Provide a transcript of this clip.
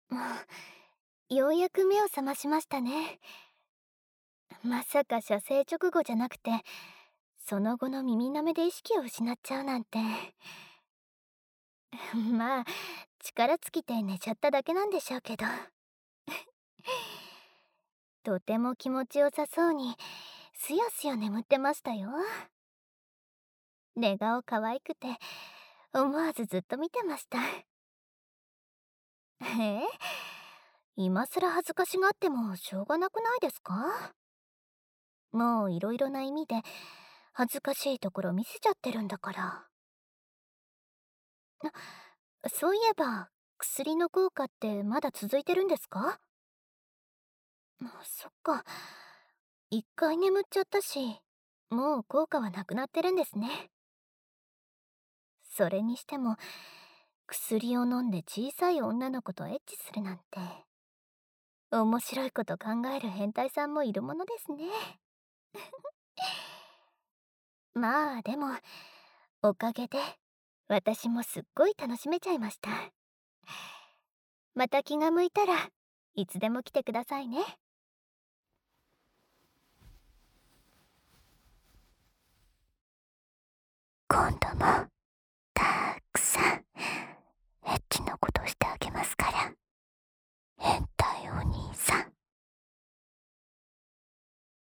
ようやく目を覚ましましたね。まさか射精直後じゃなくて、その後の耳舐めで意識を失っちゃうなんて。まあ、力尽きて寝ちゃっただけなんでしょうけど。とても気持ちよさそうに、すやすや眠ってましたよ。寝顔可愛くて、思わずずっと見てました。今更恥ずかしがってもしょうがなくないですか？もういろいろな意味で恥ずかしいところ見せちゃってるんだから。そういえば、薬の効果ってまだ続いてるんですか？そっか。一回眠っちゃったし、もう効果はなくなってるんですね。それにしても、薬を飲んで小さい女の子とエッチするなんて、面白いこと考える変態さんもいるものですね。まあでも、おかげで私もすっごい楽しめちゃいました。また気が向いたらいつでも来てくださいね。今度も